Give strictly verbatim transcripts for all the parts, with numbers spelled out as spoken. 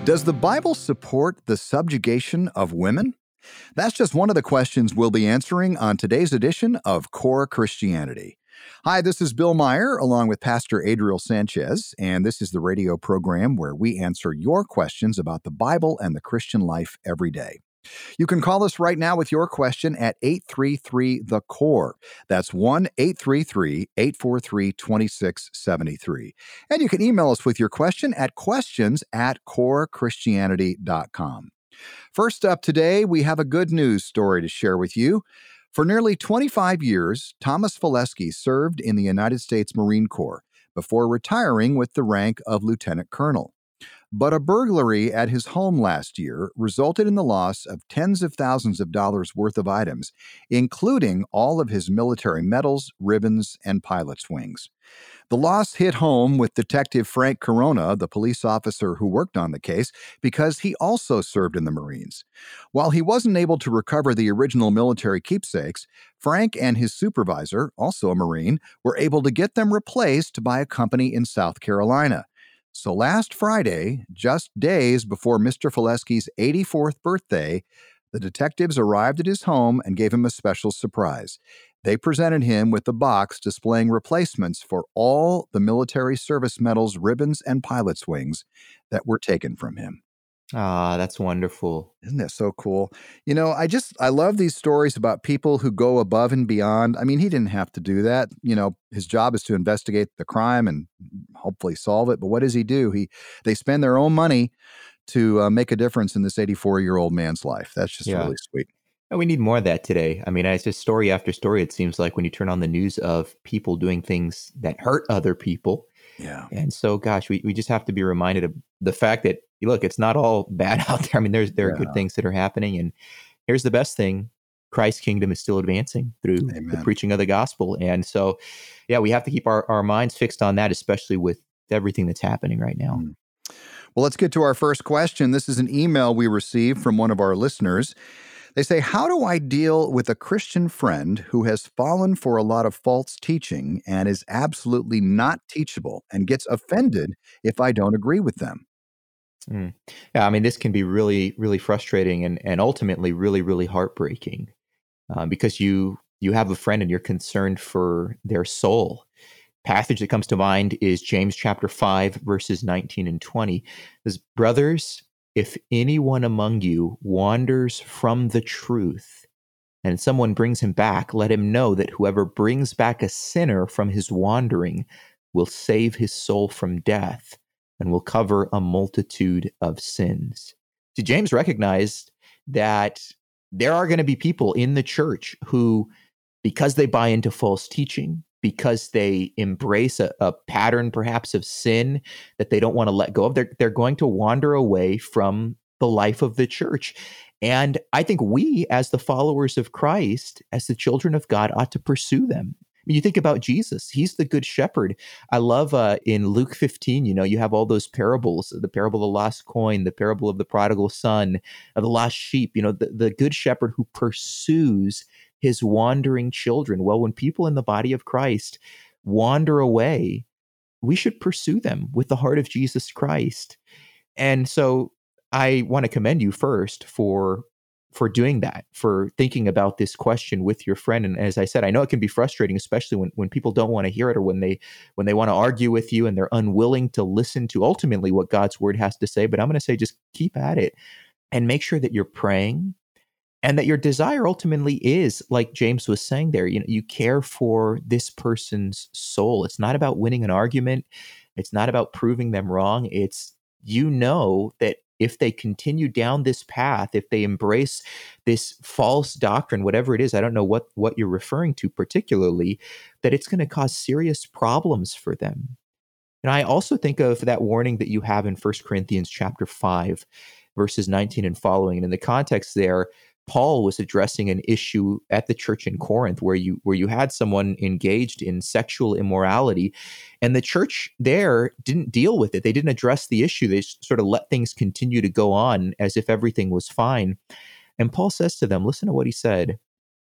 Does the Bible support the subjugation of women? That's just one of the questions we'll be answering on today's edition of Core Christianity. Hi, this is Bill Meyer, along with Pastor Adriel Sanchez, and this is the radio program where we answer your questions about the Bible and the Christian life every day. You can call us right now with your question at eight three three, the core. That's one eight three three, eight four three, two six seven three. And you can email us with your question at questions at core christianity dot com. First up today, we have a good news story to share with you. For nearly twenty-five years, Thomas Folesky served in the United States Marine Corps before retiring with the rank of lieutenant colonel. But a burglary at his home last year resulted in the loss of tens of thousands of dollars worth of items, including all of his military medals, ribbons, and pilot's wings. The loss hit home with Detective Frank Corona, the police officer who worked on the case, because he also served in the Marines. While he wasn't able to recover the original military keepsakes, Frank and his supervisor, also a Marine, were able to get them replaced by a company in South Carolina. So last Friday, just days before Mister Folesky's eighty-fourth birthday, the detectives arrived at his home and gave him a special surprise. They presented him with a box displaying replacements for all the military service medals, ribbons, and pilot's wings that were taken from him. Ah, that's wonderful. Isn't that so cool? You know, I just, I love these stories about people who go above and beyond. I mean, he didn't have to do that. You know, his job is to investigate the crime and hopefully solve it. But what does he do? He, they spend their own money to uh, make a difference in this eighty-four-year-old man's life. That's just Yeah. really sweet. And we need more of that today. I mean, it's just story after story, it seems like, when you turn on the news of people doing things that hurt other people. Yeah. And so, gosh, we, we just have to be reminded of the fact that, look, it's not all bad out there. I mean, there's there are Yeah. good things that are happening. And here's the best thing. Christ's kingdom is still advancing through Amen. the preaching of the gospel. And so, yeah, we have to keep our, our minds fixed on that, especially with everything that's happening right now. Mm. Well, let's get to our first question. This is an email we received from one of our listeners. They say, how do I deal with a Christian friend who has fallen for a lot of false teaching and is absolutely not teachable and gets offended if I don't agree with them? Mm. Yeah, I mean, this can be really, really frustrating and, and ultimately really, really heartbreaking um, because you you have a friend and you're concerned for their soul. Passage that comes to mind is James chapter five, verses nineteen and twenty. It says, brothers, if anyone among you wanders from the truth and someone brings him back, let him know that whoever brings back a sinner from his wandering will save his soul from death and will cover a multitude of sins. See, James recognized that there are going to be people in the church who, because they buy into false teaching, because they embrace a, a pattern perhaps of sin that they don't want to let go of, they're, they're going to wander away from the life of the church. And I think we, as the followers of Christ, as the children of God, ought to pursue them. I mean, you think about Jesus. He's the good shepherd. I love uh, in Luke fifteen, you know, you have all those parables, the parable of the lost coin, the parable of the prodigal son, of the lost sheep, you know, the, the good shepherd who pursues his wandering children. Well, when people in the body of Christ wander away, we should pursue them with the heart of Jesus Christ. And so I want to commend you first for for doing that, for thinking about this question with your friend. And as I said, I know it can be frustrating, especially when, when people don't want to hear it or when they when they want to argue with you and they're unwilling to listen to ultimately what God's word has to say. But I'm going to say, just keep at it and make sure that you're praying. And that your desire ultimately is, like James was saying there, you know, you care for this person's soul. It's not about winning an argument. It's not about proving them wrong. It's, you know, that if they continue down this path, if they embrace this false doctrine, whatever it is, I don't know what, what you're referring to particularly, that it's going to cause serious problems for them. And I also think of that warning that you have in First Corinthians chapter five, verses nineteen and following. And in the context there, Paul was addressing an issue at the church in Corinth where you where you had someone engaged in sexual immorality, and the church there didn't deal with it. They didn't address the issue. They sort of let things continue to go on as if everything was fine. And Paul says to them, listen to what he said,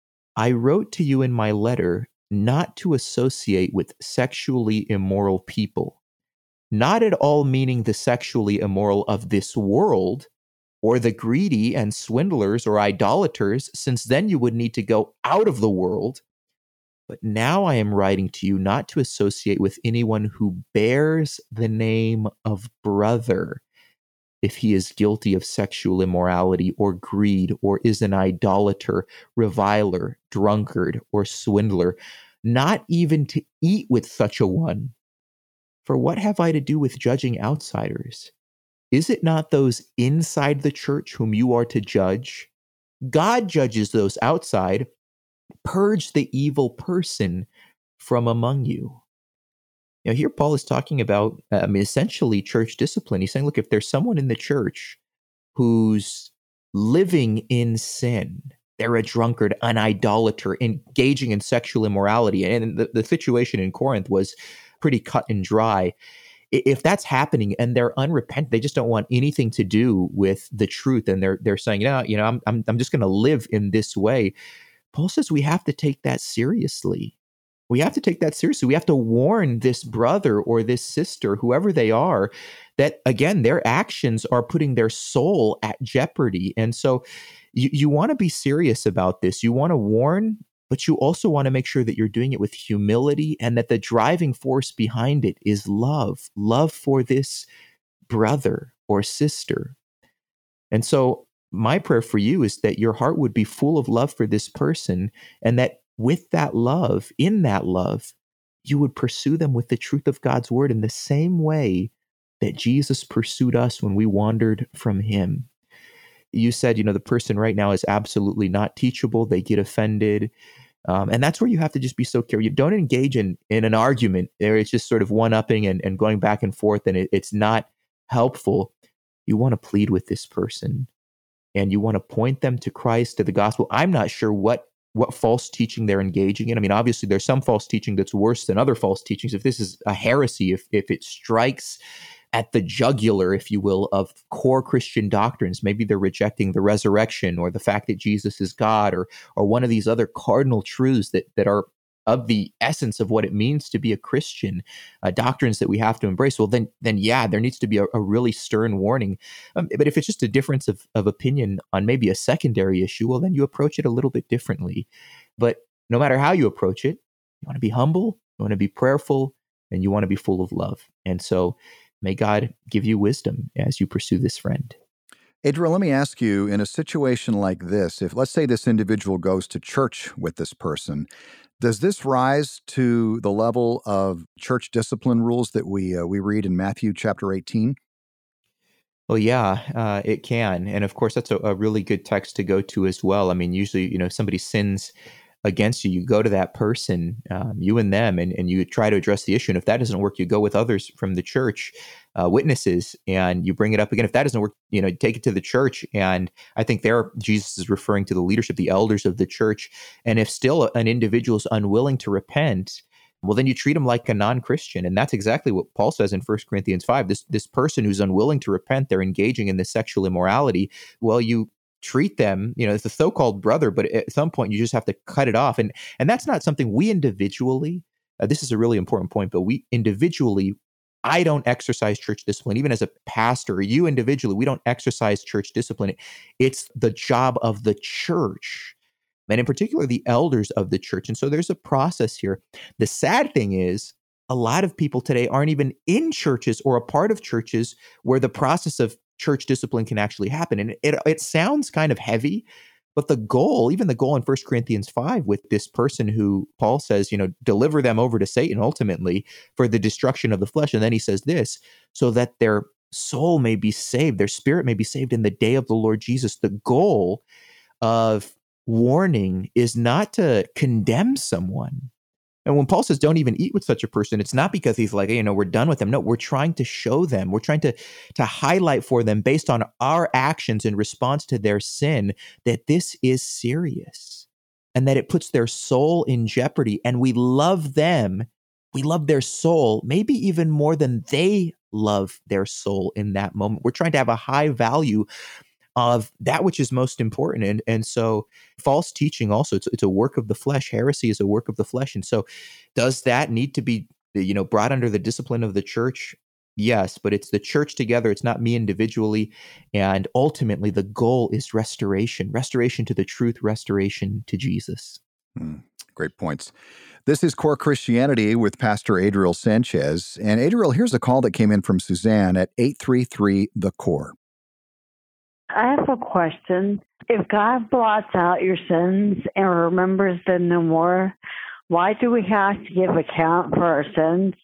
I wrote to you in my letter not to associate with sexually immoral people, not at all meaning the sexually immoral of this world, or the greedy and swindlers or idolaters, since then you would need to go out of the world. But now I am writing to you not to associate with anyone who bears the name of brother, if he is guilty of sexual immorality or greed, or is an idolater, reviler, drunkard, or swindler, not even to eat with such a one. For what have I to do with judging outsiders? Is it not those inside the church whom you are to judge? God judges those outside. Purge the evil person from among you. Now, here Paul is talking about, I mean, essentially church discipline. He's saying, look, if there's someone in the church who's living in sin, they're a drunkard, an idolater, engaging in sexual immorality, and the, the situation in Corinth was pretty cut and dry. If that's happening and they're unrepentant, they just don't want anything to do with the truth, and they're they're saying, no, you know, I'm I'm, I'm just going to live in this way. Paul says we have to take that seriously. We have to take that seriously. We have to warn this brother or this sister, whoever they are, that, again, their actions are putting their soul at jeopardy. And so you, you want to be serious about this. You want to warn, but you also want to make sure that you're doing it with humility, and that the driving force behind it is love, love for this brother or sister. And so my prayer for you is that your heart would be full of love for this person, and that with that love, in that love, you would pursue them with the truth of God's word in the same way that Jesus pursued us when we wandered from him. You said, you know, the person right now is absolutely not teachable. They get offended. Um, and that's where you have to just be so careful. You don't engage in, in an argument there. It's just sort of one-upping and, and going back and forth, and it, it's not helpful. You want to plead with this person, and you want to point them to Christ, to the gospel. I'm not sure what what false teaching they're engaging in. I mean, obviously, there's some false teaching that's worse than other false teachings. If this is a heresy, if if it strikes at the jugular, if you will, of core Christian doctrines, maybe they're rejecting the resurrection or the fact that Jesus is God, or or one of these other cardinal truths that that are of the essence of what it means to be a Christian, uh, doctrines that we have to embrace, well, then, then yeah, there needs to be a, a really stern warning. Um, but if it's just a difference of, of opinion on maybe a secondary issue, well, then you approach it a little bit differently. But no matter how you approach it, you want to be humble, you want to be prayerful, and you want to be full of love. And so may God give you wisdom as you pursue this friend. Adriel, let me ask you, in a situation like this, if let's say this individual goes to church with this person, does this rise to the level of church discipline rules that we uh, we read in Matthew chapter eighteen? Well, yeah, uh, it can. And of course, that's a, a really good text to go to as well. I mean, usually, you know, somebody sins against you, you go to that person, um, you and them, and, and you try to address the issue. And if that doesn't work, you go with others from the church, uh, witnesses, and you bring it up again. If that doesn't work, you know, take it to the church. And I think there, Jesus is referring to the leadership, the elders of the church. And if still an individual is unwilling to repent, well, then you treat them like a non-Christian. And that's exactly what Paul says in First Corinthians five. This, this person who's unwilling to repent, they're engaging in this sexual immorality. Well, you treat them, you know, as a so-called brother, but at some point you just have to cut it off. And and that's not something we individually, uh, this is a really important point, but we individually, I don't exercise church discipline. Even as a pastor, you individually, we don't exercise church discipline. It's the job of the church, and in particular, the elders of the church. And so there's a process here. The sad thing is, a lot of people today aren't even in churches or a part of churches where the process of church discipline can actually happen. And it, it sounds kind of heavy, but the goal, even the goal in First Corinthians five with this person who Paul says, you know, deliver them over to Satan ultimately for the destruction of the flesh. And then he says this, so that their soul may be saved, their spirit may be saved in the day of the Lord Jesus. The goal of warning is not to condemn someone. And when Paul says don't even eat with such a person, it's not because he's like, you know, we're done with them. No, we're trying to show them, we're trying to, to highlight for them based on our actions in response to their sin, that this is serious and that it puts their soul in jeopardy. And we love them. We love their soul, maybe even more than they love their soul in that moment. We're trying to have a high value of that which is most important. And, and so false teaching also, it's, it's a work of the flesh. Heresy is a work of the flesh. And so does that need to be, you know, brought under the discipline of the church? Yes, but it's the church together. It's not me individually. And ultimately, the goal is restoration, restoration to the truth, restoration to Jesus. Mm, great points. This is Core Christianity with Pastor Adriel Sanchez. And Adriel, here's a call that came in from Suzanne at eight three three The Core. I have a question. If God blots out your sins and remembers them no more, why do we have to give account for our sins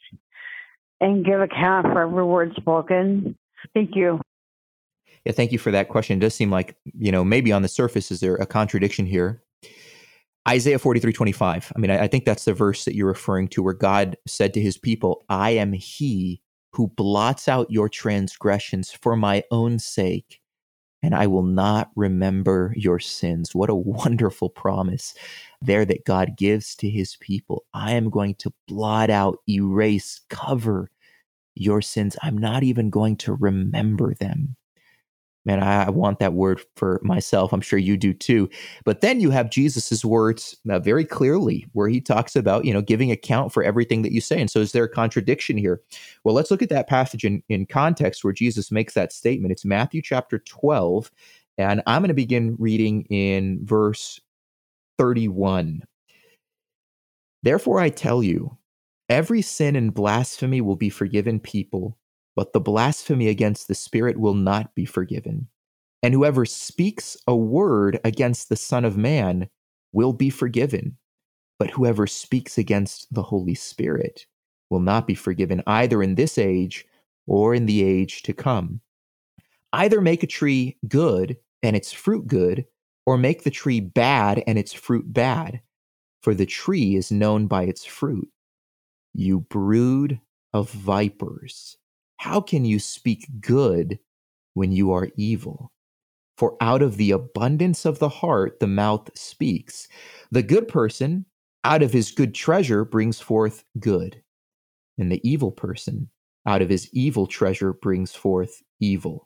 and give account for every word spoken? Thank you. Yeah, thank you for that question. It does seem like, you know, maybe on the surface, is there a contradiction here? Isaiah forty-three twenty-five. I mean, I, I think that's the verse that you're referring to, where God said to his people, I am he who blots out your transgressions for my own sake, and I will not remember your sins. What a wonderful promise there that God gives to his people. I am going to blot out, erase, cover your sins. I'm not even going to remember them. Man, I want that word for myself. I'm sure you do too. But then you have Jesus's words uh, very clearly, where he talks about, you know, giving account for everything that you say. And so is there a contradiction here? Well, let's look at that passage in, in context where Jesus makes that statement. It's Matthew chapter twelve. And I'm going to begin reading in verse thirty-one. Therefore, I tell you, every sin and blasphemy will be forgiven people, but the blasphemy against the Spirit will not be forgiven. And whoever speaks a word against the Son of Man will be forgiven, but whoever speaks against the Holy Spirit will not be forgiven, either in this age or in the age to come. Either make a tree good and its fruit good, or make the tree bad and its fruit bad, for the tree is known by its fruit. You brood of vipers, how can you speak good when you are evil? For out of the abundance of the heart, the mouth speaks. The good person, out of his good treasure, brings forth good. And the evil person, out of his evil treasure, brings forth evil.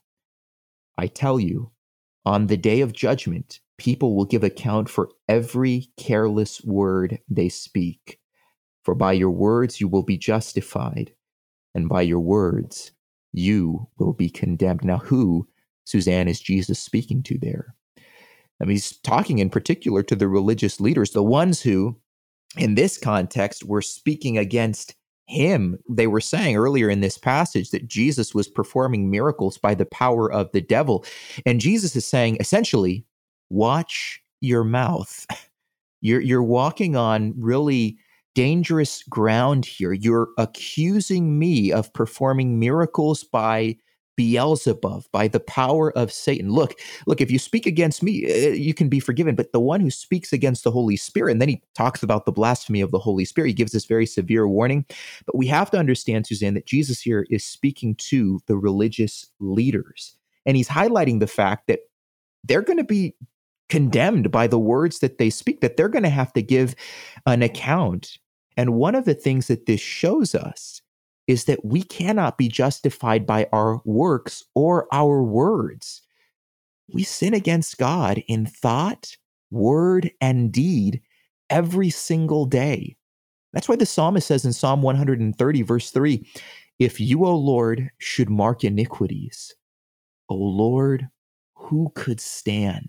I tell you, on the day of judgment, people will give account for every careless word they speak. For by your words you will be justified, and by your words you will be condemned. Now, who, Suzanne, is Jesus speaking to there? I mean, he's talking in particular to the religious leaders, the ones who, in this context, were speaking against him. They were saying earlier in this passage that Jesus was performing miracles by the power of the devil. And Jesus is saying, essentially, watch your mouth. You're, you're walking on really dangerous ground here. You're accusing me of performing miracles by Beelzebub, by the power of Satan. Look, look, if you speak against me, uh, you can be forgiven, but the one who speaks against the Holy Spirit, and then he talks about the blasphemy of the Holy Spirit, he gives this very severe warning. But we have to understand, Suzanne, that Jesus here is speaking to the religious leaders, and he's highlighting the fact that they're going to be condemned by the words that they speak, that they're going to have to give an account. And one of the things that this shows us is that we cannot be justified by our works or our words. We sin against God in thought, word, and deed every single day. That's why the psalmist says in Psalm one thirty, verse three, if you, O Lord, should mark iniquities, O Lord, who could stand?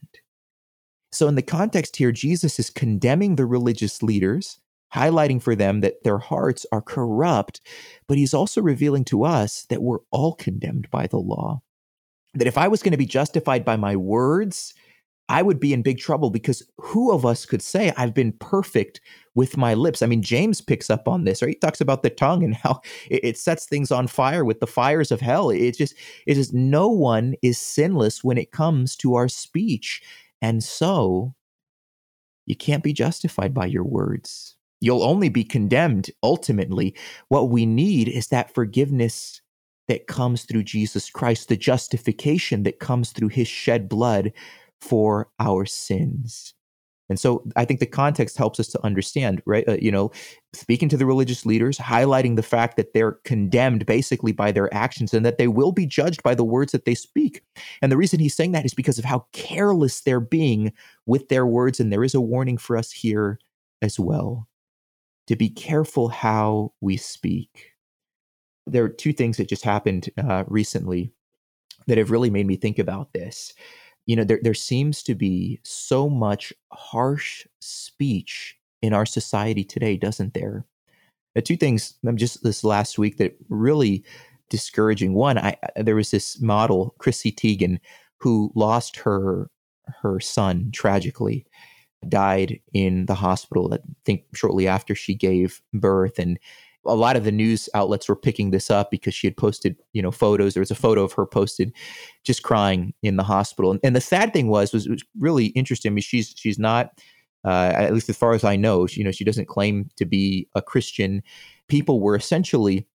So in the context here, Jesus is condemning the religious leaders, highlighting for them that their hearts are corrupt, but he's also revealing to us that we're all condemned by the law. That if I was going to be justified by my words, I would be in big trouble, because who of us could say I've been perfect with my lips? I mean, James picks up on this, right? He talks about the tongue and how it sets things on fire with the fires of hell. It's just, it is no one is sinless when it comes to our speech. And so you can't be justified by your words. You'll only be condemned ultimately. What we need is that forgiveness that comes through Jesus Christ, the justification that comes through his shed blood for our sins. And so I think the context helps us to understand, right? Uh, you know, speaking to the religious leaders, highlighting the fact that they're condemned basically by their actions and that they will be judged by the words that they speak. And the reason he's saying that is because of how careless they're being with their words. And there is a warning for us here as well, to be careful how we speak. There are two things that just happened uh, recently that have really made me think about this. You know, there, there seems to be so much harsh speech in our society today, doesn't there? Uh, two things um, just this last week that really discouraging. One, I there was this model, Chrissy Teigen, who lost her her son tragically, died in the hospital, I think shortly after she gave birth. And a lot of the news outlets were picking this up because she had posted, you know, photos. There was a photo of her posted just crying in the hospital. And, and the sad thing was, was, it was really interesting. I mean, she's, she's not, uh, at least as far as I know, she, you know, she doesn't claim to be a Christian. People were essentially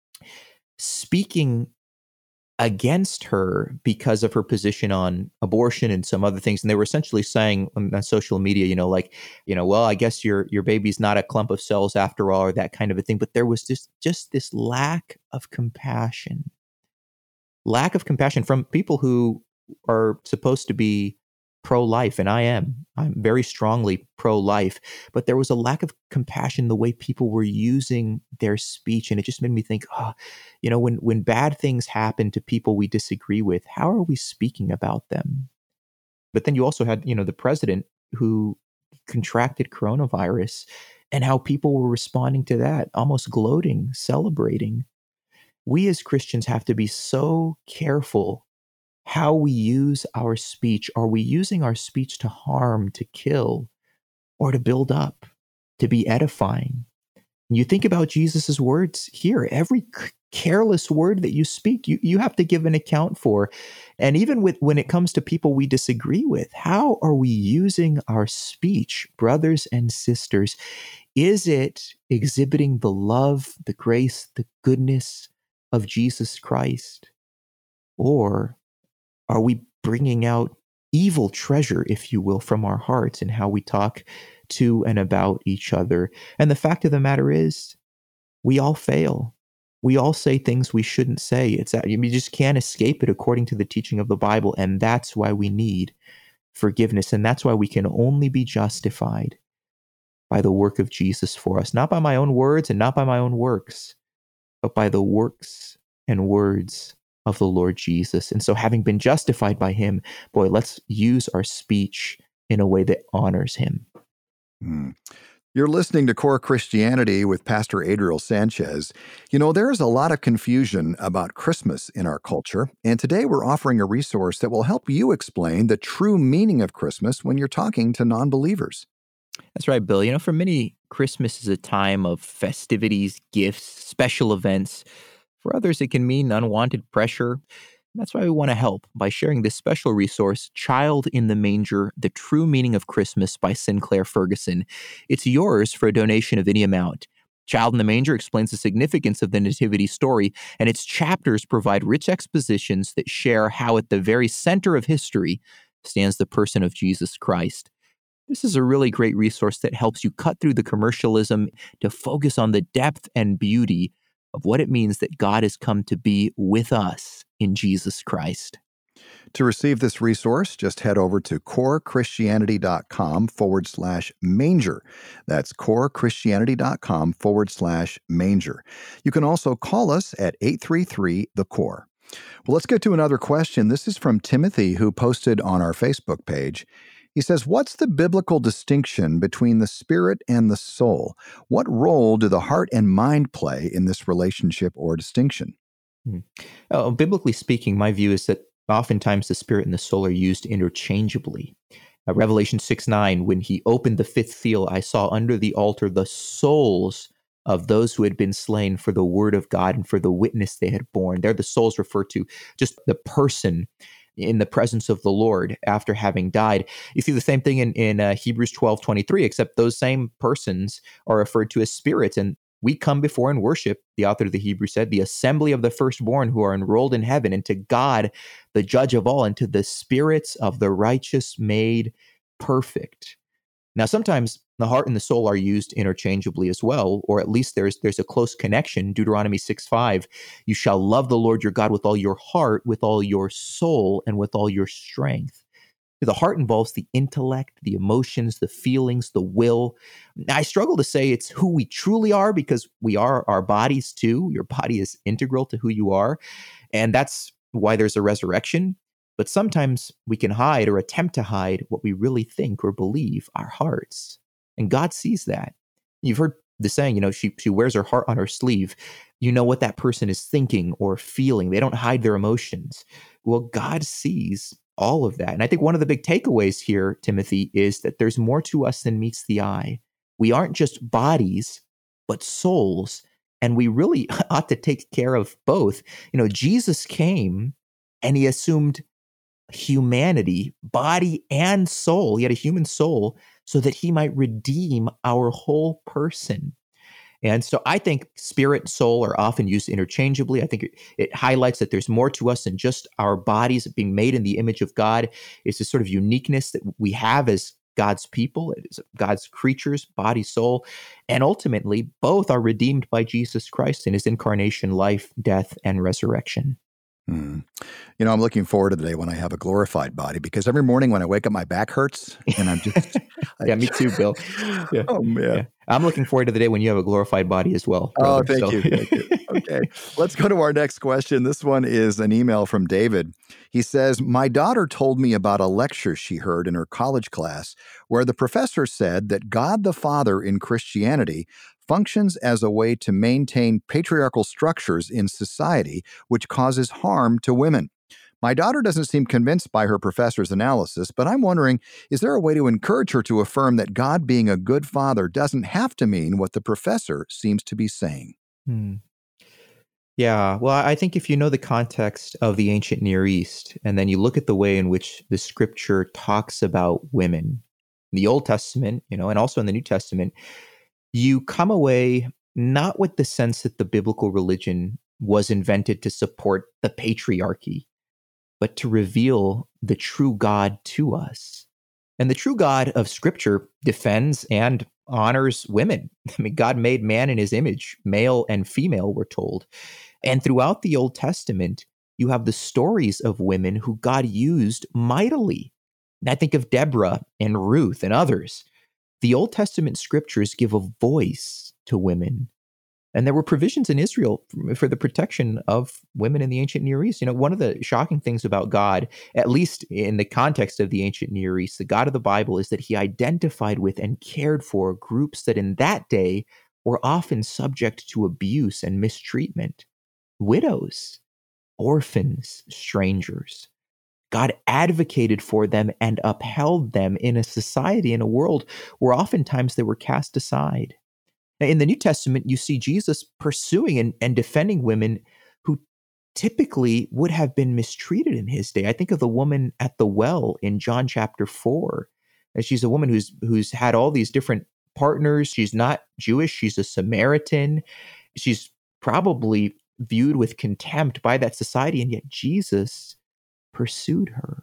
speaking against her because of her position on abortion and some other things. And they were essentially saying on, on social media, you know, like, you know, well, I guess your your baby's not a clump of cells after all, or that kind of a thing. But there was just, just this lack of compassion, lack of compassion from people who are supposed to be pro-life. And I am, I'm very strongly pro-life, but there was a lack of compassion the way people were using their speech. And it just made me think, oh, you know, when, when bad things happen to people we disagree with, how are we speaking about them? But then you also had, you know, the president who contracted coronavirus and how people were responding to that, almost gloating, celebrating. We as Christians have to be so careful how we use our speech. Are we using our speech to harm, to kill, or to build up, to be edifying? And you think about Jesus's words here. Every c- careless word that you speak, you, you have to give an account for. And even with when it comes to people we disagree with, how are we using our speech, brothers and sisters? Is it exhibiting the love, the grace, the goodness of Jesus Christ? Or are we bringing out evil treasure, if you will, from our hearts and how we talk to and about each other? And the fact of the matter is, we all fail. We all say things we shouldn't say. It's that you just can't escape it according to the teaching of the Bible. And that's why we need forgiveness. And that's why we can only be justified by the work of Jesus for us, not by my own words and not by my own works, but by the works and words of the Lord Jesus. And so having been justified by him, boy, let's use our speech in a way that honors him. Hmm. You're listening to Core Christianity with Pastor Adriel Sanchez. You know, there is a lot of confusion about Christmas in our culture, and today we're offering a resource that will help you explain the true meaning of Christmas when you're talking to non-believers. That's right, Bill. You know, for many, Christmas is a time of festivities, gifts, special events. For others, it can mean unwanted pressure. That's why we want to help by sharing this special resource, Child in the Manger, The True Meaning of Christmas by Sinclair Ferguson. It's yours for a donation of any amount. Child in the Manger explains the significance of the Nativity story, and its chapters provide rich expositions that share how at the very center of history stands the person of Jesus Christ. This is a really great resource that helps you cut through the commercialism to focus on the depth and beauty of what it means that God has come to be with us in Jesus Christ. To receive this resource, just head over to corechristianity.com forward slash manger. That's corechristianity.com forward slash manger. You can also call us at eight three three, the core. Well, let's get to another question. This is from Timothy, who posted on our Facebook page. He says, what's the biblical distinction between the spirit and the soul? What role do the heart and mind play in this relationship or distinction? Hmm. Oh, biblically speaking, my view is that oftentimes the spirit and the soul are used interchangeably. Uh, Revelation six nine, when he opened the fifth seal, I saw under the altar the souls of those who had been slain for the word of God and for the witness they had borne. There the souls refer to just the person in the presence of the Lord after having died. You see the same thing in, in uh, Hebrews twelve twenty-three, except those same persons are referred to as spirits. And we come before and worship, the author of the Hebrews said, the assembly of the firstborn who are enrolled in heaven, and to God, the judge of all, and to the spirits of the righteous made perfect. Now, sometimes the heart and the soul are used interchangeably as well, or at least there's there's a close connection. Deuteronomy six five, you shall love the Lord your God with all your heart, with all your soul, and with all your strength. The heart involves the intellect, the emotions, the feelings, the will. I struggle to say it's who we truly are because we are our bodies too. Your body is integral to who you are. And that's why there's a resurrection. But sometimes we can hide or attempt to hide what we really think or believe, our hearts. And God sees that. You've heard the saying, you know, she, she wears her heart on her sleeve. You know what that person is thinking or feeling. They don't hide their emotions. Well, God sees all of that. And I think one of the big takeaways here, Timothy, is that there's more to us than meets the eye. We aren't just bodies, but souls. And we really ought to take care of both. You know, Jesus came and he assumed humanity, body and soul. He had a human soul so that he might redeem our whole person. And so I think spirit and soul are often used interchangeably. I think it, it highlights that there's more to us than just our bodies being made in the image of God. It's this sort of uniqueness that we have as God's people, as God's creatures, body, soul. And ultimately, both are redeemed by Jesus Christ in his incarnation, life, death, and resurrection. Hmm. You know, I'm looking forward to the day when I have a glorified body, because every morning when I wake up, my back hurts, and I'm just yeah, I, me too, Bill. Yeah. Oh man, yeah. I'm looking forward to the day when you have a glorified body as well, brother. Oh, thank so. you, thank you. Okay, let's go to our next question. This one is an email from David. He says, "My daughter told me about a lecture she heard in her college class where the professor said that God the Father in Christianity functions as a way to maintain patriarchal structures in society, which causes harm to women. My daughter doesn't seem convinced by her professor's analysis, but I'm wondering, is there a way to encourage her to affirm that God being a good father doesn't have to mean what the professor seems to be saying?" Hmm. Yeah, well, I think if you know the context of the ancient Near East, and then you look at the way in which the scripture talks about women, in the Old Testament, you know, and also in the New Testament, you come away not with the sense that the biblical religion was invented to support the patriarchy, but to reveal the true God to us. And the true God of Scripture defends and honors women. I mean, God made man in his image, male and female, we're told. And throughout the Old Testament, you have the stories of women who God used mightily. And I think of Deborah and Ruth and others. The Old Testament scriptures give a voice to women. And there were provisions in Israel for the protection of women in the ancient Near East. You know, one of the shocking things about God, at least in the context of the ancient Near East, the God of the Bible, is that he identified with and cared for groups that in that day were often subject to abuse and mistreatment. Widows, orphans, strangers. God advocated for them and upheld them in a society, in a world where oftentimes they were cast aside. In the New Testament, you see Jesus pursuing and, and defending women who typically would have been mistreated in his day. I think of the woman at the well in John chapter four. And she's a woman who's who's had all these different partners. She's not Jewish. She's a Samaritan. She's probably viewed with contempt by that society, and yet Jesus pursued her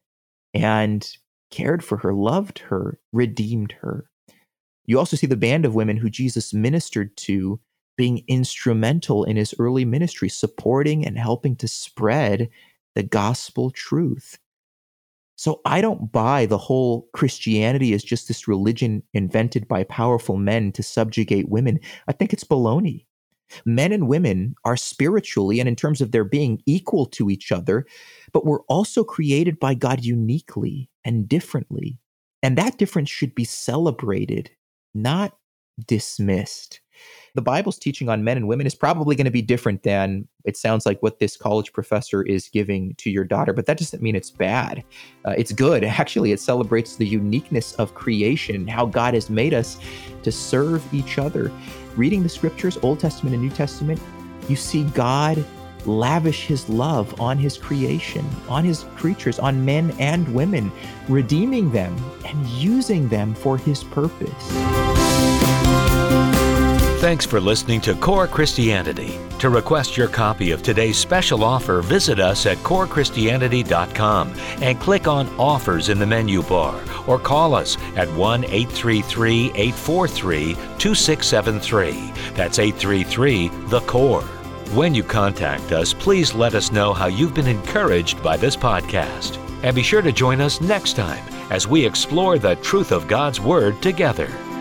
and cared for her, loved her, redeemed her. You also see the band of women who Jesus ministered to being instrumental in his early ministry, supporting and helping to spread the gospel truth. So I don't buy the whole Christianity as just this religion invented by powerful men to subjugate women. I think it's baloney. Men and women are spiritually and in terms of their being equal to each other, but we're also created by God uniquely and differently. And that difference should be celebrated, not dismissed. The Bible's teaching on men and women is probably going to be different than, it sounds like, what this college professor is giving to your daughter, but that doesn't mean it's bad. Uh, it's good. Actually, it celebrates the uniqueness of creation, how God has made us to serve each other. Reading the scriptures, Old Testament and New Testament, you see God lavish his love on his creation, on his creatures, on men and women, redeeming them and using them for his purpose. Thanks for listening to Core Christianity. To request your copy of today's special offer, visit us at core christianity dot com and click on Offers in the menu bar, or call us at one eight three three, eight four three, two six seven three. That's eight three three, the core. When you contact us, please let us know how you've been encouraged by this podcast. And be sure to join us next time as we explore the truth of God's Word together.